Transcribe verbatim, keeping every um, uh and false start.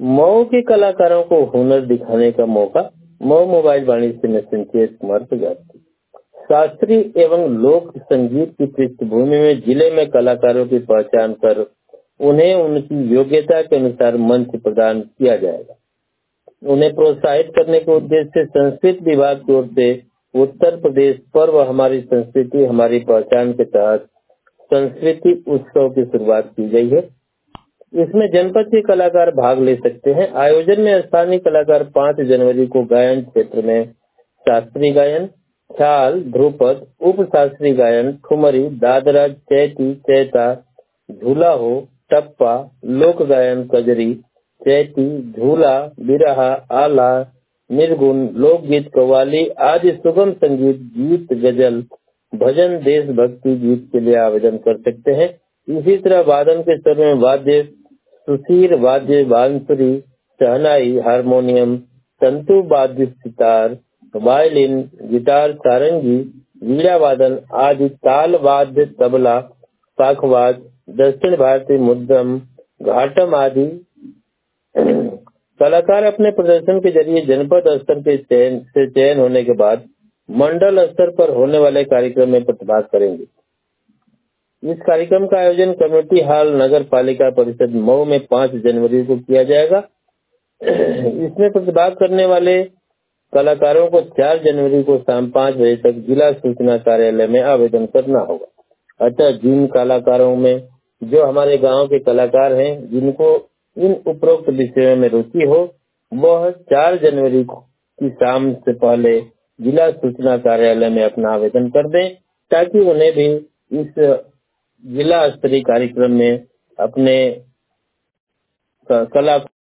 मऊ के कलाकारों को हुनर दिखाने का मौका। मऊ मोबाइल वाणिज्य में संकेत कुमार प्रजापति। शास्त्रीय एवं लोक संगीत की पृष्ठभूमि में जिले में कलाकारों की पहचान कर उन्हें उनकी योग्यता के अनुसार मंच प्रदान किया जाएगा। उन्हें प्रोत्साहित करने के उद्देश्य से संस्कृति विभाग की ओर से उत्तर प्रदेश पर्व हमारी संस्कृति हमारी पहचान के तहत संस्कृति उत्सव की शुरुआत की गई है। इसमें जनपद के कलाकार भाग ले सकते हैं। आयोजन में स्थानीय कलाकार पाँच जनवरी को गायन क्षेत्र में शास्त्रीय गायन, ख्याल, ध्रुपद, उप शास्त्रीय गायन, ठुमरी, दादरा, चैती, चैता, झूला हो, टप्पा, लोक गायन, कजरी, चैती, झूला, बिरहा, आला, निर्गुण, लोकगीत, कव्वाली आदि सुगम संगीत, गीत, गजल, भजन, देशभक्ति गीत के लिए आवेदन कर सकते हैं। इसी तरह वादन के स्तर में वाद्य, सुशीर वाद्य, बांसुरी, शहनाई, हारमोनियम, तंतु वाद्य, सितार, वायलिन, गिटार, सारंगी, वीणा वादन आदि, ताल वाद्य, तबला, पाखवाज, दक्षिण भारतीय मुद्रम, घाटम आदि कलाकार अपने प्रदर्शन के जरिए जनपद स्तर के चयन से चयन होने के बाद मंडल स्तर पर होने वाले कार्यक्रम में प्रतिभाग करेंगे। इस कार्यक्रम का आयोजन कमेटी हॉल नगर पालिका परिषद मऊ में पाँच जनवरी को किया जाएगा। इसमें प्रतिभाग करने वाले कलाकारों को चार जनवरी को शाम पाँच बजे तक जिला सूचना कार्यालय में आवेदन करना होगा। अतः जिन कलाकारों में जो हमारे गांव के कलाकार हैं जिनको इन उपरोक्त विषयों में रुचि हो वह चार जनवरी की शाम से पहले जिला सूचना कार्यालय में अपना आवेदन कर दें ताकि उन्हें भी इस जिला स्तरीय कार्यक्रम में अपने कला